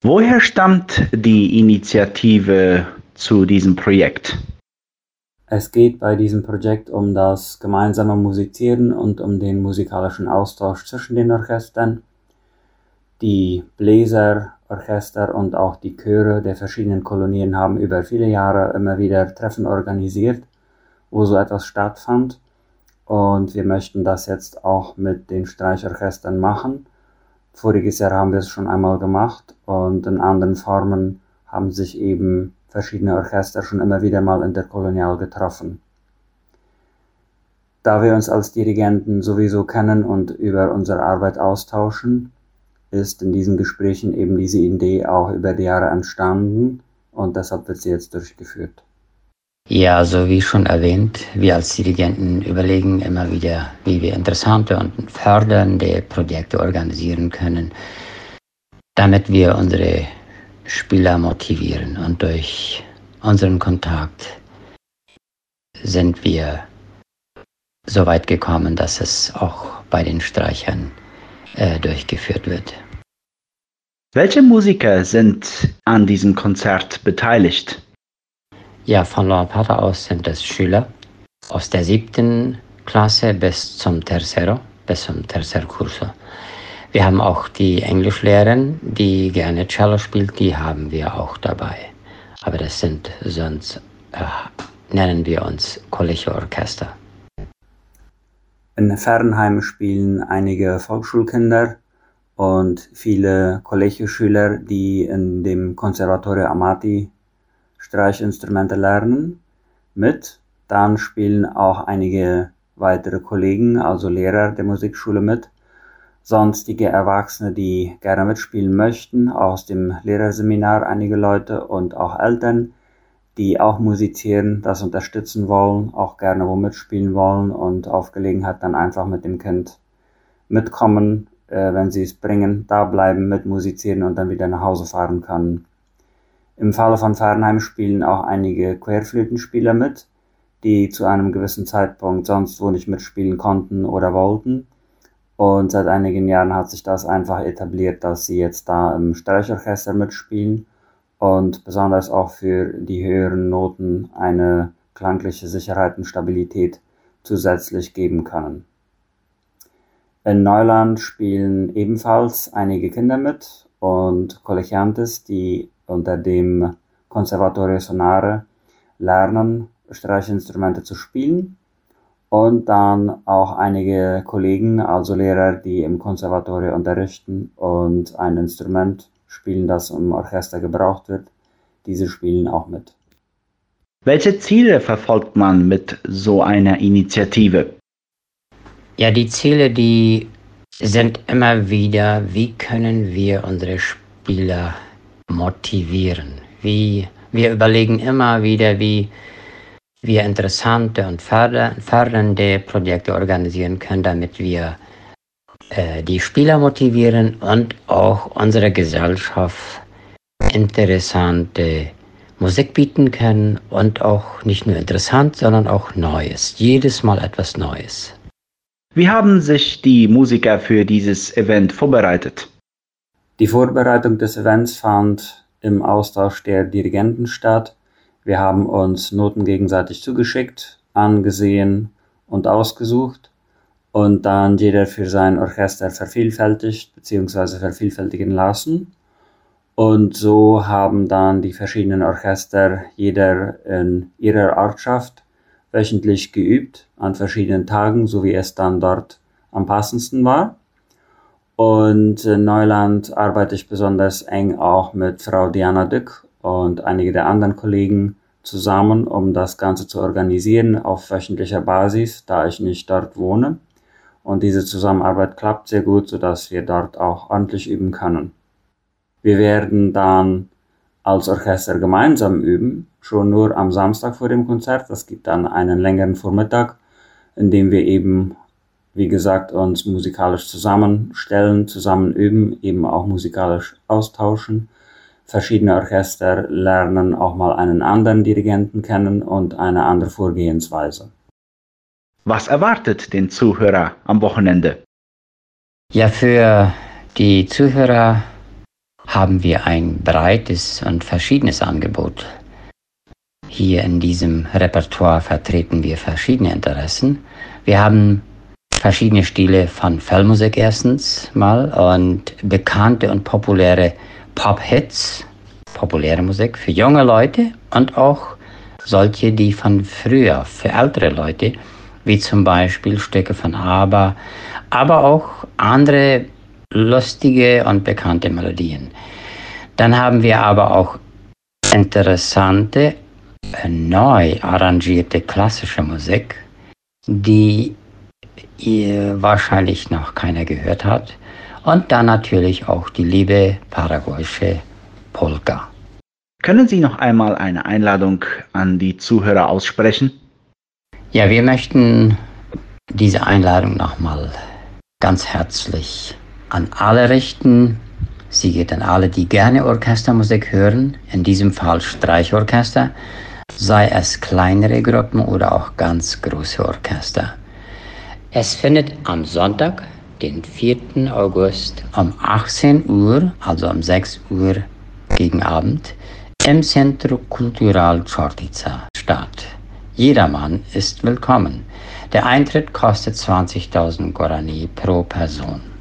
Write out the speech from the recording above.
Woher stammt die Initiative zu diesem Projekt? Es geht bei diesem Projekt um das gemeinsame Musizieren und um den musikalischen Austausch zwischen den Orchestern. Die Bläser, Orchester und auch die Chöre der verschiedenen Kolonien haben über viele Jahre immer wieder Treffen organisiert, wo so etwas stattfand. Und wir möchten das jetzt auch mit den Streichorchestern machen. Voriges Jahr haben wir es schon einmal gemacht und in anderen Formen haben sich eben verschiedene Orchester schon immer wieder mal interkolonial getroffen. Da wir uns als Dirigenten sowieso kennen und über unsere Arbeit austauschen, ist in diesen Gesprächen eben diese Idee auch über die Jahre entstanden und deshalb wird sie jetzt durchgeführt. Ja, so wie schon erwähnt, wir als Dirigenten überlegen immer wieder, wie wir interessante und fördernde Projekte organisieren können, damit wir unsere Spieler motivieren. Und durch unseren Kontakt sind wir so weit gekommen, dass es auch bei den Streichern durchgeführt wird. Welche Musiker sind an diesem Konzert beteiligt? Ja, von La Plata aus sind es Schüler aus der 7. Klasse bis zum Tercero, bis zum Tercer Curso. Wir haben auch die Englischlehrerin, die gerne Cello spielt, die haben wir auch dabei. Aber das sind sonst, nennen wir uns Collegio-Orchester. In Fernheim spielen einige Volksschulkinder und viele Collegio-Schüler, die in dem Conservatorio Amati Streichinstrumente lernen, mit. Dann spielen auch einige weitere Kollegen, also Lehrer der Musikschule mit. Sonstige Erwachsene, die gerne mitspielen möchten, aus dem Lehrerseminar einige Leute und auch Eltern, die auch musizieren, das unterstützen wollen, auch gerne wo mitspielen wollen und auf Gelegenheit dann einfach mit dem Kind mitkommen, wenn sie es bringen, da bleiben, mitmusizieren und dann wieder nach Hause fahren können. Im Falle von Fernheim spielen auch einige Querflötenspieler mit, die zu einem gewissen Zeitpunkt sonst wo nicht mitspielen konnten oder wollten. Und seit einigen Jahren hat sich das einfach etabliert, dass sie jetzt da im Streichorchester mitspielen und besonders auch für die höheren Noten eine klangliche Sicherheit und Stabilität zusätzlich geben können. In Neuland spielen ebenfalls einige Kinder mit und Colegiantes, die unter dem Conservatorio Sonare lernen, Streichinstrumente zu spielen. Und dann auch einige Kollegen, also Lehrer, die im Konservatorium unterrichten und ein Instrument spielen, das im Orchester gebraucht wird. Diese spielen auch mit. Welche Ziele verfolgt man mit so einer Initiative? Ja, die Ziele, die sind immer wieder, wie können wir unsere Spieler motivieren? Wir überlegen immer wieder, wie wir interessante und fördernde Projekte organisieren können, damit wir die Spieler motivieren und auch unserer Gesellschaft interessante Musik bieten können und auch nicht nur interessant, sondern auch Neues. Jedes Mal etwas Neues. Wie haben sich die Musiker für dieses Event vorbereitet? Die Vorbereitung des Events fand im Austausch der Dirigenten statt. Wir haben uns Noten gegenseitig zugeschickt, angesehen und ausgesucht und dann jeder für sein Orchester vervielfältigt bzw. vervielfältigen lassen. Und so haben dann die verschiedenen Orchester jeder in ihrer Ortschaft wöchentlich geübt an verschiedenen Tagen, so wie es dann dort am passendsten war. Und in Neuland arbeite ich besonders eng auch mit Frau Diana Dück und einige der anderen Kollegen zusammen, um das Ganze zu organisieren auf wöchentlicher Basis, da ich nicht dort wohne. Und diese Zusammenarbeit klappt sehr gut, sodass wir dort auch ordentlich üben können. Wir werden dann als Orchester gemeinsam üben, schon nur am Samstag vor dem Konzert. Es gibt dann einen längeren Vormittag, in dem wir eben, wie gesagt, uns musikalisch zusammenstellen, zusammen üben, eben auch musikalisch austauschen. Verschiedene Orchester lernen auch mal einen anderen Dirigenten kennen und eine andere Vorgehensweise. Was erwartet den Zuhörer am Wochenende? Ja, für die Zuhörer haben wir ein breites und verschiedenes Angebot. Hier in diesem Repertoire vertreten wir verschiedene Interessen. Wir haben verschiedene Stile von Filmmusik erstens mal und bekannte und populäre Pop-Hits, populäre Musik für junge Leute und auch solche, die von früher, für ältere Leute, wie zum Beispiel Stücke von ABBA, aber auch andere lustige und bekannte Melodien. Dann haben wir aber auch interessante, neu arrangierte klassische Musik, die ihr wahrscheinlich noch keiner gehört hat. Und dann natürlich auch die liebe paraguayische Polka. Können Sie noch einmal eine Einladung an die Zuhörer aussprechen? Ja, wir möchten diese Einladung nochmal ganz herzlich an alle richten. Sie geht an alle, die gerne Orchestermusik hören, in diesem Fall Streichorchester, sei es kleinere Gruppen oder auch ganz große Orchester. Es findet am Sonntag, den 4. August um 18 Uhr, also um 6 Uhr gegen Abend, im Centro Cultural Chortica statt. Jedermann ist willkommen. Der Eintritt kostet 20.000 Guarani pro Person.